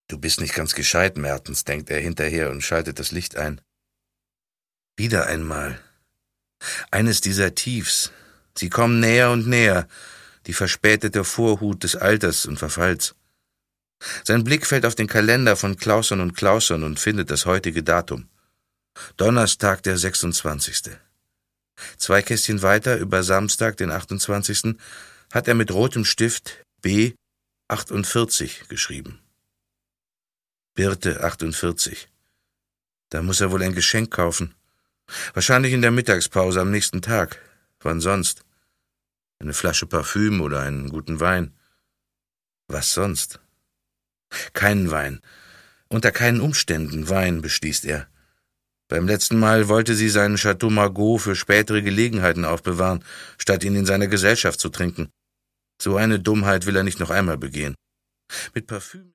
Du bist nicht ganz gescheit, Mertens, denkt er hinterher und schaltet das Licht ein. Wieder einmal. Eines dieser Tiefs. Sie kommen näher und näher, die verspätete Vorhut des Alters und Verfalls. Sein Blick fällt auf den Kalender von Clauson und Clauson und findet das heutige Datum. Donnerstag, der 26. 2 Kästchen weiter, über Samstag, den 28., hat er mit rotem Stift B 48 geschrieben. Birte 48. Da muss er wohl ein Geschenk kaufen. Wahrscheinlich in der Mittagspause am nächsten Tag. Wann sonst? Eine Flasche Parfüm oder einen guten Wein. Was sonst? Keinen Wein. Unter keinen Umständen Wein, beschließt er. Beim letzten Mal wollte sie seinen Chateau Margaux für spätere Gelegenheiten aufbewahren, statt ihn in seiner Gesellschaft zu trinken. So eine Dummheit will er nicht noch einmal begehen. Mit Parfüm